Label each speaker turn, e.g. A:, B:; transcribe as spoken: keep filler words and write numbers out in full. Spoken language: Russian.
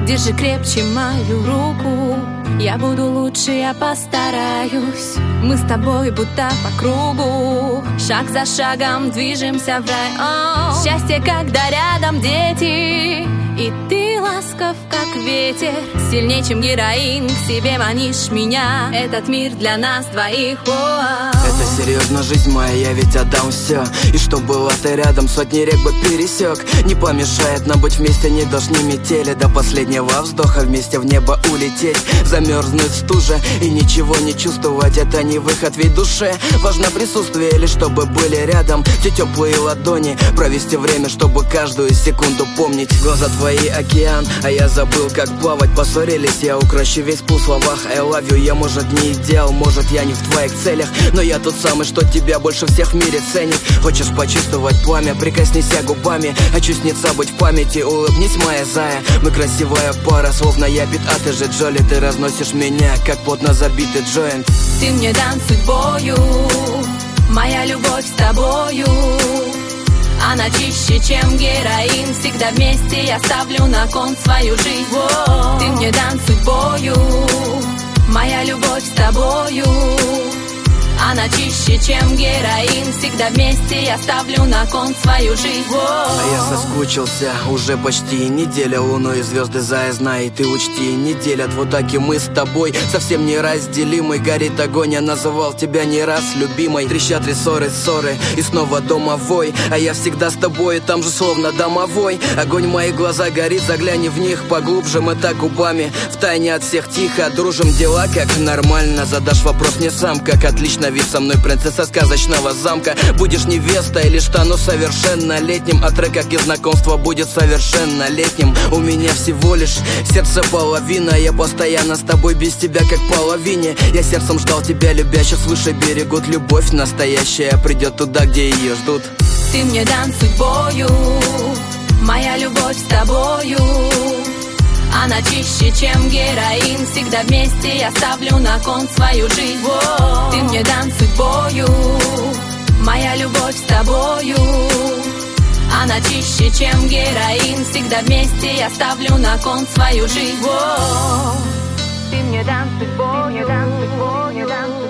A: Держи крепче мою руку. Я буду лучше, я постараюсь. Мы с тобой будто по кругу, шаг за шагом движемся в рай. О, счастье, когда рядом дети, и ты ласков, как ветер. Сильнее, чем героин, к себе манишь меня. Этот мир для нас двоих. О,
B: это серьезно, жизнь моя, я ведь отдам все. И что было ты рядом, сотни рек бы пересек. Не помешает нам быть вместе ни дождь, ни метели. До последнего вздоха вместе в небо улететь. Замерзнуть в стуже и ничего не чувствовать, это не выход, ведь душе важно присутствие, лишь чтобы были рядом те теплые ладони. Провести время, чтобы каждую секунду помнить. Глаза твои океан, а я забыл, как плавать. Поссорились, я укращу весь пул в словах I love you. Я, может, не идеал, может, я не в твоих целях, но я тот самый, что тебя больше всех в мире ценит. Хочешь почувствовать пламя, прикоснися губами. Хочу сниться быть в памяти, улыбнись, моя зая. Мы красивая пара, словно я Пит, а ты же Джоли. Ты разносишь меня, как плотно забитый джойнт.
A: Ты мне дан судьбою, моя любовь с тобою. Она чище, чем героин. Всегда вместе я ставлю на кон свою жизнь. О, ты мне дан судьбою, моя любовь с тобою. Она чище, чем героин. Всегда вместе я ставлю на кон свою жизнь. О,
B: а я соскучился уже почти неделя. Луну и звезды зая, знай, ты учти. Неделя двудаки, мы с тобой совсем неразделимы. Горит огонь, я называл тебя не раз любимой. Трещат рессоры, ссоры и снова домовой. А я всегда с тобой, там же словно домовой. Огонь в моих глазах горит, загляни в них поглубже. Мы так губами, втайне от всех тихо дружим. Дела как нормально, задашь вопрос мне сам, как отлично. Ведь со мной принцесса сказочного замка. Будешь невестой или стану совершеннолетним. А трек, как и знакомство, будет совершеннолетним. У меня всего лишь сердце половина. Я постоянно с тобой, без тебя как половине. Я сердцем ждал тебя, любящих свыше берегут. Любовь настоящая придет туда, где ее ждут.
A: Ты мне дан судьбою, моя любовь с тобою. Она чище, чем героин. Всегда вместе я ставлю на кон свою жизнь. О, ты мне дан судьбою, моя любовь с тобою. Она чище, чем героин. Всегда вместе я ставлю на кон свою жизнь. О, ты мне дан судьбою, ты мне дан судьбою, ты мне дан